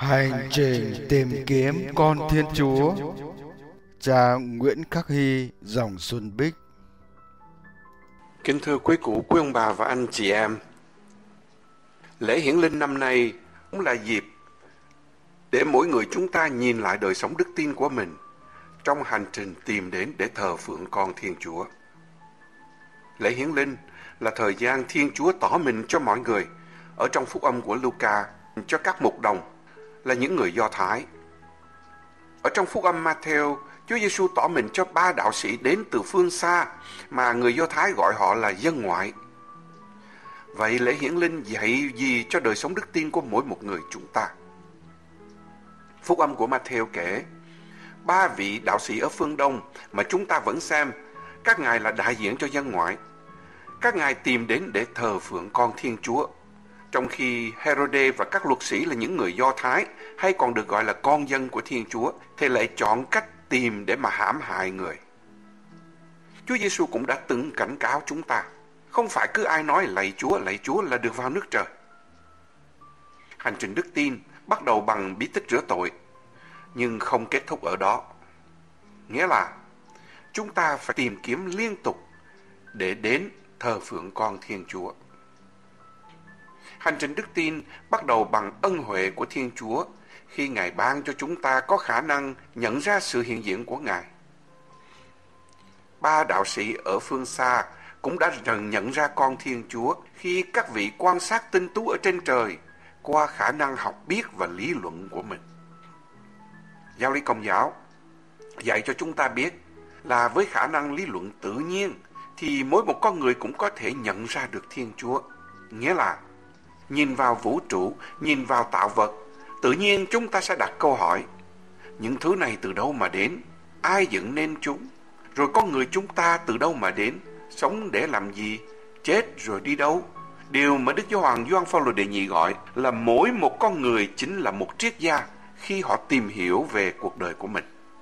Hành trình tìm kiếm con Thiên Chúa. Cha Nguyễn Khắc Hy, dòng Xuân Bích. Kính thưa quý cụ, quý ông bà và anh chị em, lễ hiển linh năm nay cũng là dịp để mỗi người chúng ta nhìn lại đời sống đức tin của mình trong hành trình tìm đến để thờ phượng con Thiên Chúa. Lễ hiển linh là thời gian Thiên Chúa tỏ mình cho mọi người. Ở trong phúc âm của Luca, cho các mục đồng là những người Do Thái. Ở trong phúc âm Matthew, Chúa Giêsu tỏ mình cho 3 đạo sĩ đến từ phương xa mà người Do Thái gọi họ là dân ngoại. Vậy lễ hiển linh dạy gì cho đời sống đức tin của mỗi một người chúng ta? Phúc âm của Matthew kể 3 vị đạo sĩ ở phương Đông mà chúng ta vẫn xem các ngài là đại diện cho dân ngoại. Các ngài tìm đến để thờ phượng con Thiên Chúa, trong khi Herode và các luật sĩ là những người Do Thái, hay còn được gọi là con dân của Thiên Chúa, thì lại chọn cách tìm để mà hãm hại người. Chúa Giêsu cũng đã từng cảnh cáo chúng ta, không phải cứ ai nói lạy Chúa là được vào nước trời. Hành trình đức tin bắt đầu bằng bí tích rửa tội, nhưng không kết thúc ở đó. Nghĩa là chúng ta phải tìm kiếm liên tục để đến thờ phượng con Thiên Chúa. Hành trình đức tin bắt đầu bằng ân huệ của Thiên Chúa khi Ngài ban cho chúng ta có khả năng nhận ra sự hiện diện của Ngài. 3 đạo sĩ ở phương xa cũng đã dần nhận ra con Thiên Chúa khi các vị quan sát tinh tú ở trên trời qua khả năng học biết và lý luận của mình. Giáo lý Công giáo dạy cho chúng ta biết là với khả năng lý luận tự nhiên thì mỗi một con người cũng có thể nhận ra được Thiên Chúa. Nghĩa là nhìn vào vũ trụ, nhìn vào tạo vật, tự nhiên chúng ta sẽ đặt câu hỏi: những thứ này từ đâu mà đến? Ai dựng nên chúng? Rồi con người chúng ta từ đâu mà đến? Sống để làm gì? Chết rồi đi đâu? Điều mà Đức Giáo hoàng Gioan Phaolô đệ nhị gọi là mỗi một con người chính là một triết gia khi họ tìm hiểu về cuộc đời của mình.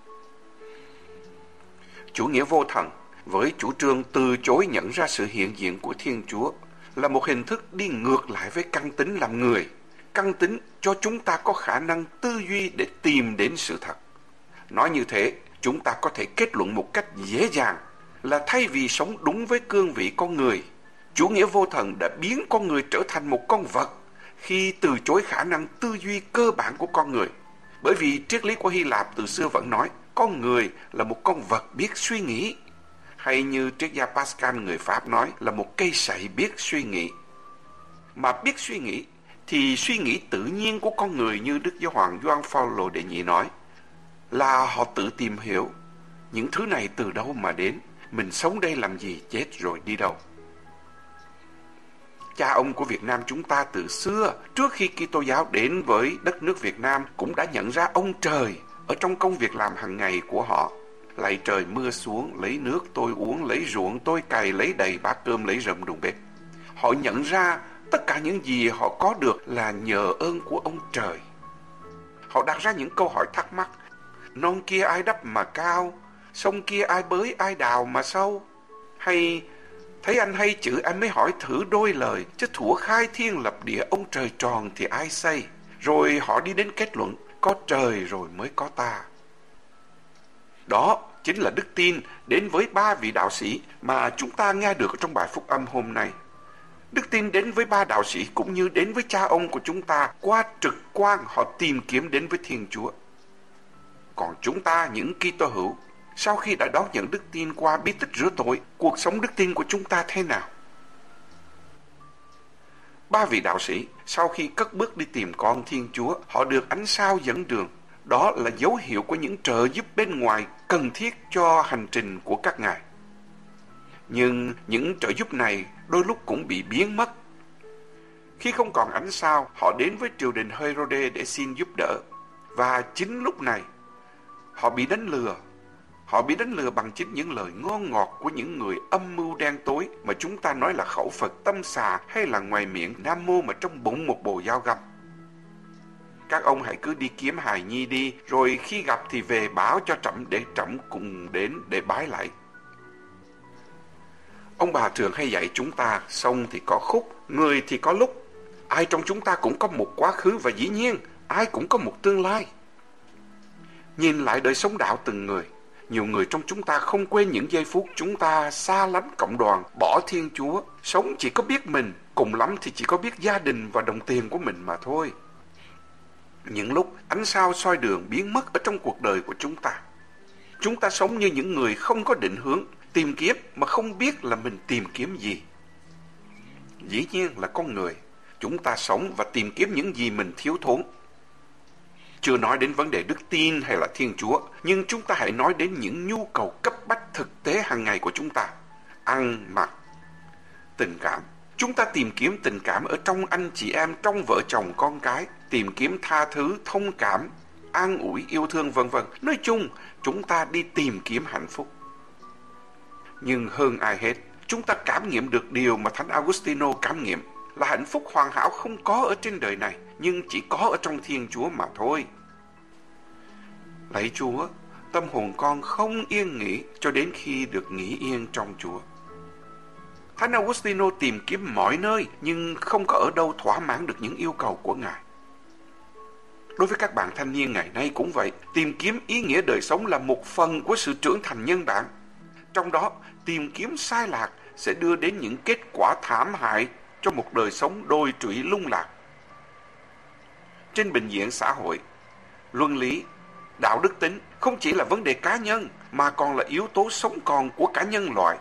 Chủ nghĩa vô thần với chủ trương từ chối nhận ra sự hiện diện của Thiên Chúa là một hình thức đi ngược lại với căn tính làm người, căn tính cho chúng ta có khả năng tư duy để tìm đến sự thật. Nói như thế, chúng ta có thể kết luận một cách dễ dàng là thay vì sống đúng với cương vị con người, chủ nghĩa vô thần đã biến con người trở thành một con vật khi từ chối khả năng tư duy cơ bản của con người. Bởi vì triết lý của Hy Lạp từ xưa vẫn nói con người là một con vật biết suy nghĩ, hay như triết gia Pascal người Pháp nói là một cây sậy biết suy nghĩ. Mà biết suy nghĩ thì suy nghĩ tự nhiên của con người, như Đức Giáo hoàng Gioan Phaolô đệ nhị nói, là họ tự tìm hiểu những thứ này từ đâu mà đến, mình sống đây làm gì, chết rồi đi đâu. Cha ông của Việt Nam chúng ta từ xưa, trước khi Kitô giáo đến với đất nước Việt Nam, cũng đã nhận ra ông trời ở trong công việc làm hàng ngày của họ. Lạy trời mưa xuống, lấy nước tôi uống, lấy ruộng tôi cày, lấy đầy bát cơm, lấy rơm đùn bếp. Họ nhận ra tất cả những gì họ có được là nhờ ơn của ông trời. Họ đặt ra những câu hỏi thắc mắc: non kia ai đắp mà cao, sông kia ai bới ai đào mà sâu? Hay thấy anh hay chữ anh mới hỏi thử đôi lời, chứ thuở khai thiên lập địa ông trời tròn thì ai xây? Rồi họ đi đến kết luận có trời rồi mới có ta. Đó chính là đức tin đến với 3 vị đạo sĩ mà chúng ta nghe được trong bài phúc âm hôm nay. Đức tin đến với 3 đạo sĩ cũng như đến với cha ông của chúng ta qua trực quan, họ tìm kiếm đến với Thiên Chúa. Còn chúng ta, những Kitô hữu, sau khi đã đón nhận đức tin qua bí tích rửa tội, cuộc sống đức tin của chúng ta thế nào? 3 vị đạo sĩ sau khi cất bước đi tìm con Thiên Chúa, họ được ánh sao dẫn đường. Đó là dấu hiệu của những trợ giúp bên ngoài cần thiết cho hành trình của các ngài. Nhưng những trợ giúp này đôi lúc cũng bị biến mất. Khi không còn ánh sao, họ đến với triều đình Herode để xin giúp đỡ. Và chính lúc này, họ bị đánh lừa. Họ bị đánh lừa bằng chính những lời ngon ngọt của những người âm mưu đen tối mà chúng ta nói là khẩu Phật tâm xà, hay là ngoài miệng Nam Mô mà trong bụng một bồ dao găm. Các ông hãy cứ đi kiếm hài nhi đi, rồi khi gặp thì về báo cho trẫm để trẫm cùng đến để bái lại. Ông bà thường hay dạy chúng ta, sông thì có khúc, người thì có lúc. Ai trong chúng ta cũng có một quá khứ và dĩ nhiên ai cũng có một tương lai. Nhìn lại đời sống đạo từng người, nhiều người trong chúng ta không quên những giây phút chúng ta xa lánh cộng đoàn, bỏ Thiên Chúa, sống chỉ có biết mình, cùng lắm thì chỉ có biết gia đình và đồng tiền của mình mà thôi. Những lúc ánh sao soi đường biến mất ở trong cuộc đời của chúng ta sống như những người không có định hướng, tìm kiếm mà không biết là mình tìm kiếm gì. Dĩ nhiên là con người, chúng ta sống và tìm kiếm những gì mình thiếu thốn. Chưa nói đến vấn đề đức tin hay là Thiên Chúa, nhưng chúng ta hãy nói đến những nhu cầu cấp bách thực tế hàng ngày của chúng ta. Ăn, mặc, tình cảm. Chúng ta tìm kiếm tình cảm ở trong anh chị em, trong vợ chồng con cái, tìm kiếm tha thứ, thông cảm, an ủi, yêu thương vân vân. Nói chung, chúng ta đi tìm kiếm hạnh phúc. Nhưng hơn ai hết, chúng ta cảm nghiệm được điều mà Thánh Augustino cảm nghiệm, là hạnh phúc hoàn hảo không có ở trên đời này, nhưng chỉ có ở trong Thiên Chúa mà thôi. Lạy Chúa, tâm hồn con không yên nghỉ cho đến khi được nghỉ yên trong Chúa. Thánh Augustino tìm kiếm mọi nơi nhưng không có ở đâu thỏa mãn được những yêu cầu của Ngài. Đối với các bạn thanh niên ngày nay cũng vậy, tìm kiếm ý nghĩa đời sống là một phần của sự trưởng thành nhân bản. Trong đó, tìm kiếm sai lạc sẽ đưa đến những kết quả thảm hại cho một đời sống đồi trụy lung lạc. Trên bình diện xã hội, luân lý, đạo đức tính không chỉ là vấn đề cá nhân mà còn là yếu tố sống còn của cả nhân loại.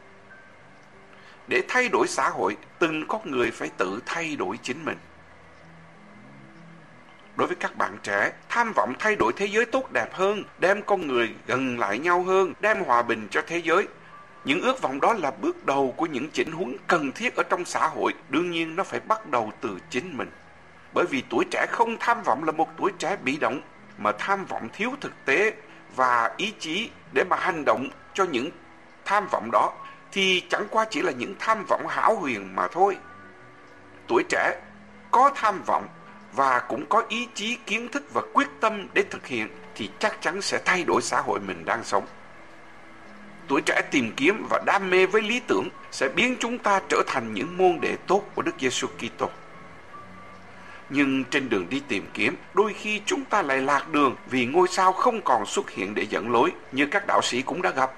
Để thay đổi xã hội, từng con người phải tự thay đổi chính mình. Đối với các bạn trẻ, tham vọng thay đổi thế giới tốt đẹp hơn, đem con người gần lại nhau hơn, đem hòa bình cho thế giới. Những ước vọng đó là bước đầu của những chỉnh huấn cần thiết ở trong xã hội. Đương nhiên nó phải bắt đầu từ chính mình. Bởi vì tuổi trẻ không tham vọng là một tuổi trẻ bị động, mà tham vọng thiếu thực tế và ý chí để mà hành động cho những tham vọng đó, thì chẳng qua chỉ là những tham vọng hão huyền mà thôi. Tuổi trẻ có tham vọng và cũng có ý chí, kiến thức và quyết tâm để thực hiện thì chắc chắn sẽ thay đổi xã hội mình đang sống. Tuổi trẻ tìm kiếm và đam mê với lý tưởng sẽ biến chúng ta trở thành những môn đệ tốt của Đức Giêsu Kitô. Nhưng trên đường đi tìm kiếm, đôi khi chúng ta lại lạc đường vì ngôi sao không còn xuất hiện để dẫn lối, như các đạo sĩ cũng đã gặp.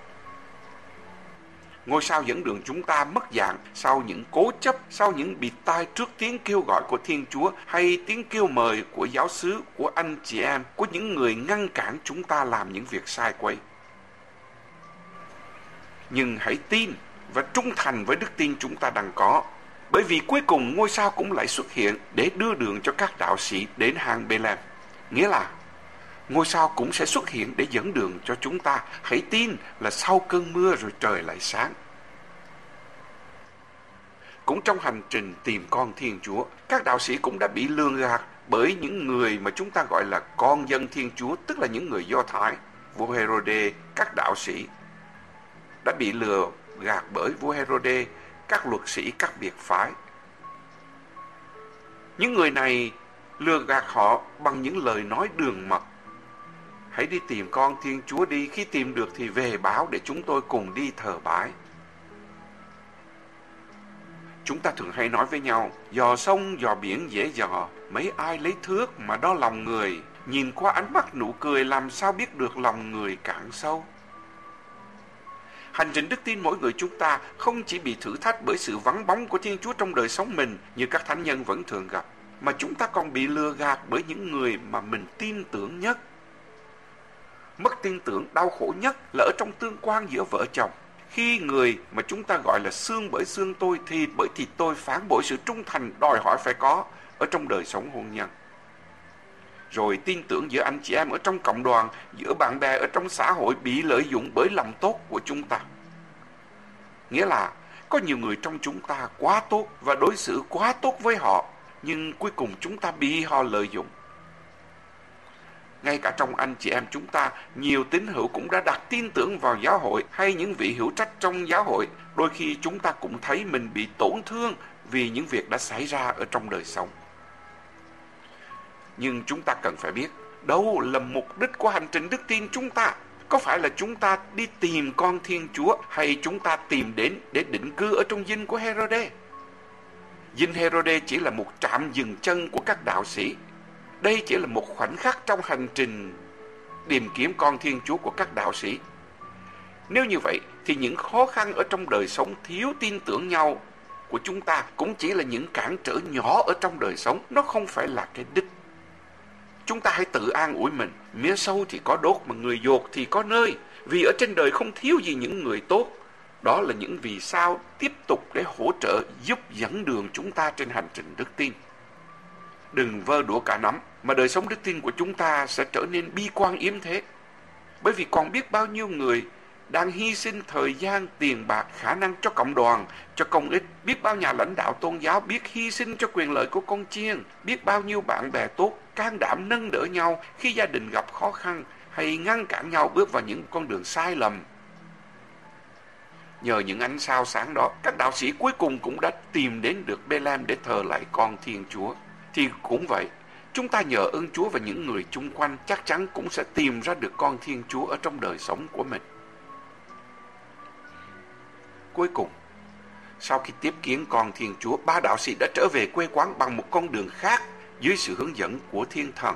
Ngôi sao dẫn đường chúng ta mất dạng sau những cố chấp, sau những bịt tai trước tiếng kêu gọi của Thiên Chúa hay tiếng kêu mời của giáo xứ, của anh chị em, của những người ngăn cản chúng ta làm những việc sai quấy. Nhưng hãy tin và trung thành với đức tin chúng ta đang có, bởi vì cuối cùng ngôi sao cũng lại xuất hiện để đưa đường cho các đạo sĩ đến hang Bê-lem. Nghĩa là ngôi sao cũng sẽ xuất hiện để dẫn đường cho chúng ta. Hãy tin là sau cơn mưa rồi trời lại sáng. Cũng trong hành trình tìm con Thiên Chúa, các đạo sĩ cũng đã bị lường gạt bởi những người mà chúng ta gọi là con dân Thiên Chúa, tức là những người Do Thái. Vua Hê-rô-đê, các đạo sĩ đã bị lừa gạt bởi vua Hê-rô-đê, các luật sĩ, các biệt phái. Những người này lừa gạt họ bằng những lời nói đường mật. Hãy đi tìm con Thiên Chúa đi, khi tìm được thì về báo để chúng tôi cùng đi thờ bái. Chúng ta thường hay nói với nhau, dò sông dò biển dễ dò, mấy ai lấy thước mà đo lòng người, nhìn qua ánh mắt nụ cười làm sao biết được lòng người cạn sâu. Hành trình đức tin mỗi người chúng ta không chỉ bị thử thách bởi sự vắng bóng của Thiên Chúa trong đời sống mình như các thánh nhân vẫn thường gặp, mà chúng ta còn bị lừa gạt bởi những người mà mình tin tưởng nhất. Mất tin tưởng đau khổ nhất là ở trong tương quan giữa vợ chồng. Khi người mà chúng ta gọi là xương bởi xương tôi, thịt bởi thịt tôi phản bội sự trung thành đòi hỏi phải có ở trong đời sống hôn nhân. Rồi tin tưởng giữa anh chị em ở trong cộng đoàn, giữa bạn bè ở trong xã hội bị lợi dụng bởi lòng tốt của chúng ta. Nghĩa là có nhiều người trong chúng ta quá tốt và đối xử quá tốt với họ, nhưng cuối cùng chúng ta bị họ lợi dụng. Ngay cả trong anh chị em chúng ta, nhiều tín hữu cũng đã đặt tin tưởng vào giáo hội hay những vị hữu trách trong giáo hội. Đôi khi chúng ta cũng thấy mình bị tổn thương vì những việc đã xảy ra ở trong đời sống. Nhưng chúng ta cần phải biết, đâu là mục đích của hành trình đức tin chúng ta? Có phải là chúng ta đi tìm con Thiên Chúa hay chúng ta tìm đến để định cư ở trong dinh của Hê-rô-đê? Dinh Hê-rô-đê chỉ là một trạm dừng chân của các đạo sĩ. Đây chỉ là một khoảnh khắc trong hành trình tìm kiếm con Thiên Chúa của các đạo sĩ. Nếu như vậy thì những khó khăn ở trong đời sống thiếu tin tưởng nhau của chúng ta cũng chỉ là những cản trở nhỏ ở trong đời sống, nó không phải là cái đích. Chúng ta hãy tự an ủi mình, mía sâu thì có đốt mà người dột thì có nơi, vì ở trên đời không thiếu gì những người tốt. Đó là những vì sao tiếp tục để hỗ trợ giúp dẫn đường chúng ta trên hành trình đức tin. Đừng vơ đũa cả nắm mà đời sống đức tin của chúng ta sẽ trở nên bi quan yếm thế. Bởi vì còn biết bao nhiêu người đang hy sinh thời gian, tiền bạc, khả năng cho cộng đoàn, cho công ích. Biết bao nhà lãnh đạo tôn giáo biết hy sinh cho quyền lợi của con chiên. Biết bao nhiêu bạn bè tốt can đảm nâng đỡ nhau khi gia đình gặp khó khăn hay ngăn cản nhau bước vào những con đường sai lầm. Nhờ những ánh sao sáng đó, các đạo sĩ cuối cùng cũng đã tìm đến được Bethlehem để thờ lại con Thiên Chúa. Thì cũng vậy, chúng ta nhờ ơn Chúa và những người chung quanh chắc chắn cũng sẽ tìm ra được con Thiên Chúa ở trong đời sống của mình. Cuối cùng, sau khi tiếp kiến con Thiên Chúa, ba đạo sĩ đã trở về quê quán bằng một con đường khác dưới sự hướng dẫn của Thiên Thần.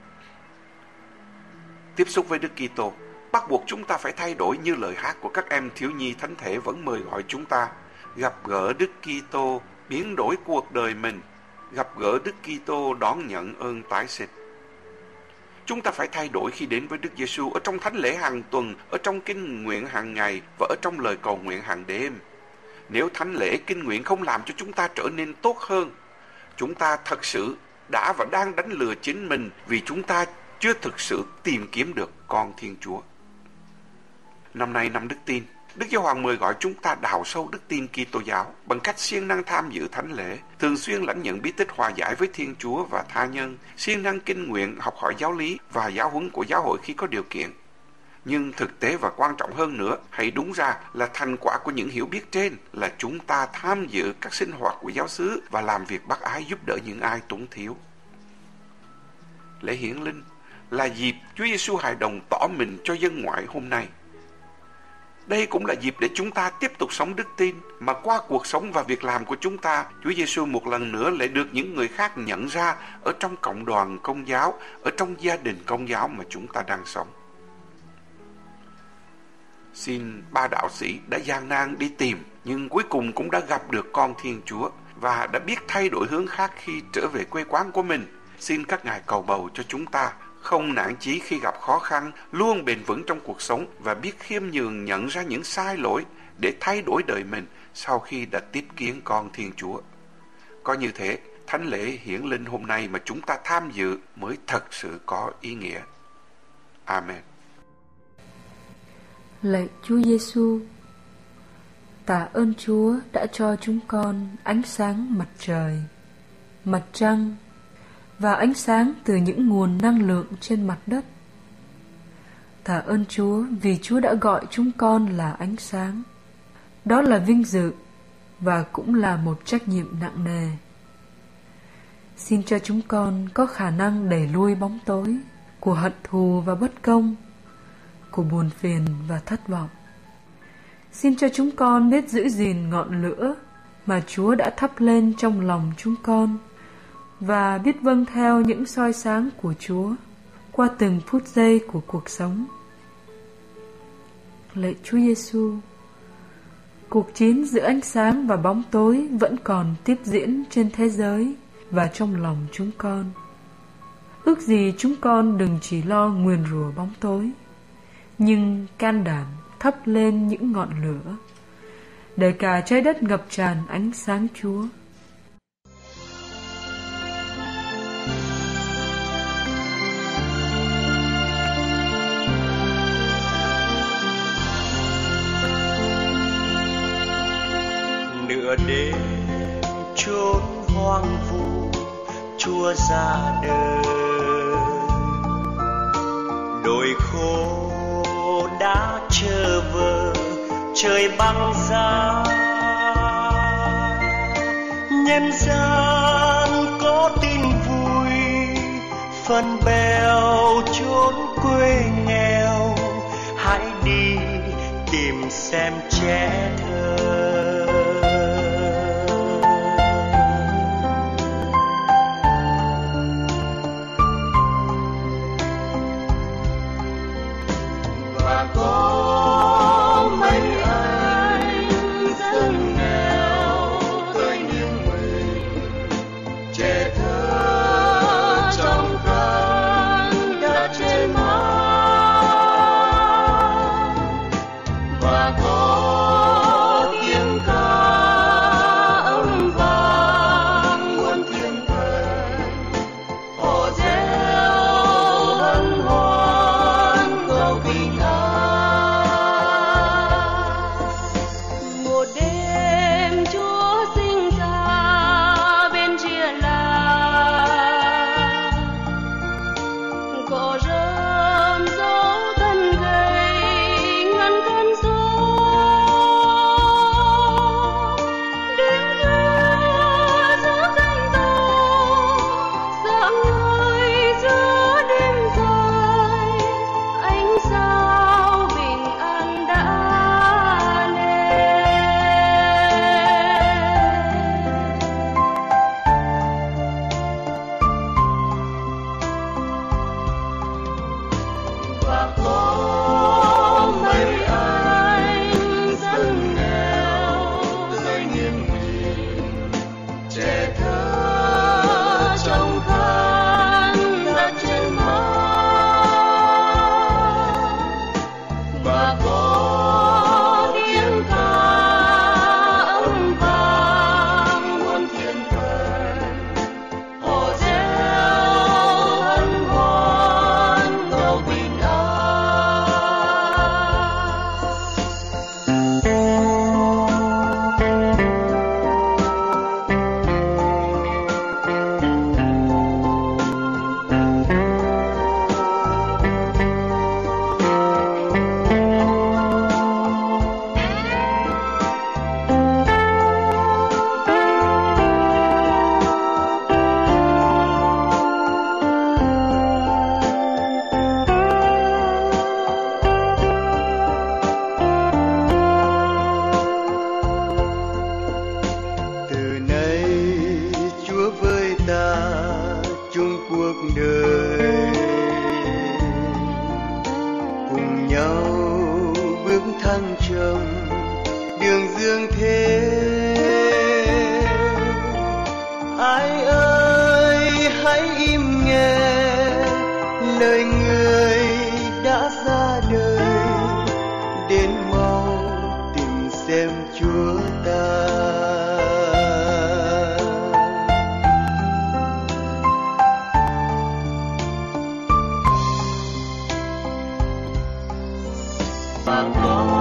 Tiếp xúc với Đức Kitô bắt buộc chúng ta phải thay đổi như lời hát của các em thiếu nhi thánh thể vẫn mời gọi chúng ta. Gặp gỡ Đức Kitô biến đổi cuộc đời mình, gặp gỡ Đức Kitô đón nhận ơn tái sinh. Chúng ta phải thay đổi khi đến với Đức Giêsu ở trong thánh lễ hàng tuần, ở trong kinh nguyện hàng ngày và ở trong lời cầu nguyện hàng đêm. Nếu thánh lễ kinh nguyện không làm cho chúng ta trở nên tốt hơn, chúng ta thật sự đã và đang đánh lừa chính mình vì chúng ta chưa thực sự tìm kiếm được con Thiên Chúa. Năm nay năm đức tin, Đức Giáo Hoàng mời gọi chúng ta đào sâu đức tin Kitô giáo bằng cách siêng năng tham dự thánh lễ, thường xuyên lãnh nhận bí tích hòa giải với Thiên Chúa và tha nhân, siêng năng kinh nguyện, học hỏi giáo lý và giáo huấn của giáo hội khi có điều kiện. Nhưng thực tế và quan trọng hơn nữa, hay đúng ra là thành quả của những hiểu biết trên là chúng ta tham dự các sinh hoạt của giáo xứ và làm việc bác ái giúp đỡ những ai túng thiếu. Lễ hiển linh là dịp Chúa Giêsu hài đồng tỏ mình cho dân ngoại hôm nay. Đây cũng là dịp để chúng ta tiếp tục sống đức tin, mà qua cuộc sống và việc làm của chúng ta, Chúa Giêsu một lần nữa lại được những người khác nhận ra ở trong cộng đoàn Công giáo, ở trong gia đình Công giáo mà chúng ta đang sống. Xin ba đạo sĩ đã gian nan đi tìm, nhưng cuối cùng cũng đã gặp được con Thiên Chúa và đã biết thay đổi hướng khác khi trở về quê quán của mình. Xin các ngài cầu bầu cho chúng ta không nản chí khi gặp khó khăn, luôn bền vững trong cuộc sống và biết khiêm nhường nhận ra những sai lỗi để thay đổi đời mình sau khi đã tiếp kiến con Thiên Chúa. Có như thế, thánh lễ hiển linh hôm nay mà chúng ta tham dự mới thật sự có ý nghĩa. Amen. Lạy Chúa Giêsu, tạ ơn Chúa đã cho chúng con ánh sáng mặt trời, mặt trăng và ánh sáng từ những nguồn năng lượng trên mặt đất. Tạ ơn Chúa vì Chúa đã gọi chúng con là ánh sáng. Đó là vinh dự và cũng là một trách nhiệm nặng nề. Xin cho chúng con có khả năng đẩy lui bóng tối của hận thù và bất công, của buồn phiền và thất vọng. Xin cho chúng con biết giữ gìn ngọn lửa mà Chúa đã thắp lên trong lòng chúng con và biết vâng theo những soi sáng của Chúa qua từng phút giây của cuộc sống. Lạy Chúa Giêsu, cuộc chiến giữa ánh sáng và bóng tối vẫn còn tiếp diễn trên thế giới và trong lòng chúng con. Ước gì chúng con đừng chỉ lo nguyền rủa bóng tối, nhưng can đảm thắp lên những ngọn lửa để cả trái đất ngập tràn ánh sáng Chúa. Nửa đêm chốn hoang vu, Chúa ra đời. Đồi khô đã chờ vờ, trời băng giá. Nhân gian có tin vui, phần bèo chốn quê nghèo. Hãy đi tìm xem trẻ thơ. dương thế. Ai ơi hãy im nghe lời người đã ra đời, đến mau tìm xem Chúa ta. Và có